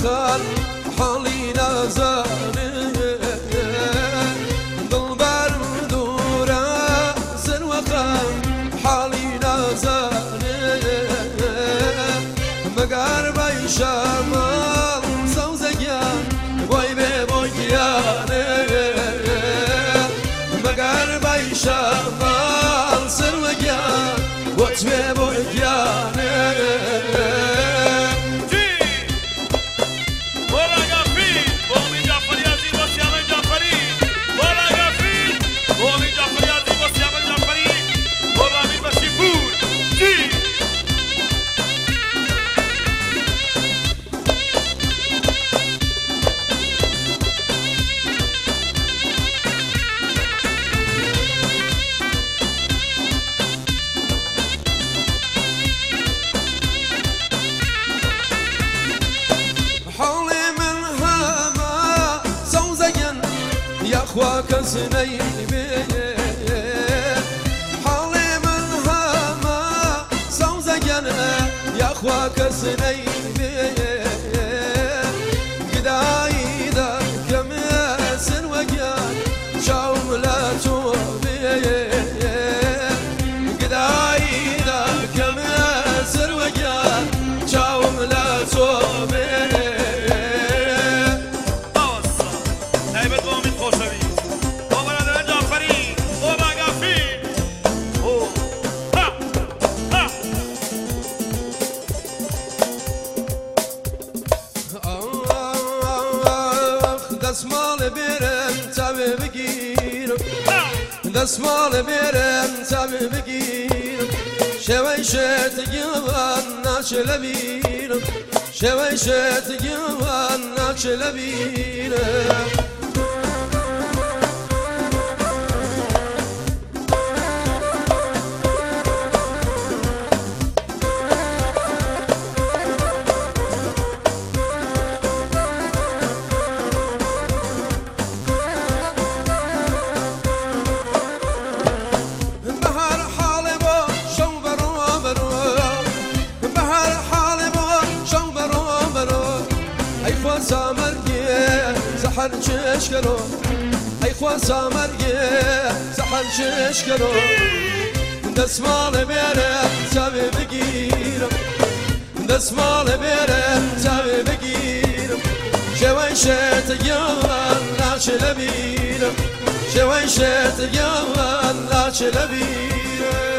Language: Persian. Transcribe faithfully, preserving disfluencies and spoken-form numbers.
وخان حالي نازاني دلبر دورا سر وخان حالي نازاني مقار باي شمال سوزقيان بوي بي بوياني مقار باي شمال سر وقيان وقت بي بوياني وكسني بيه حالي من هما سوزقنا يا اخوا كسني بيه قداي ذا كم سن وقيان شاوم لا توبيه قداي ذا كم سن وقيان شاوم لا توبيه دسمال بیرم تابه بگیرم دسمال بیرم تابه بگیرم شوی شت گیوان ناچل بیرم شوی شت گیوان ناچل بیرم سحر چشکرو ای خوا سامرگه سحر چشکرو دستمال بیرم تابه بگیرم دستمال بیرم تابه بگیرم شوی شت گیوان ناچل بیرم شوی شت گیوان ناچل بیرم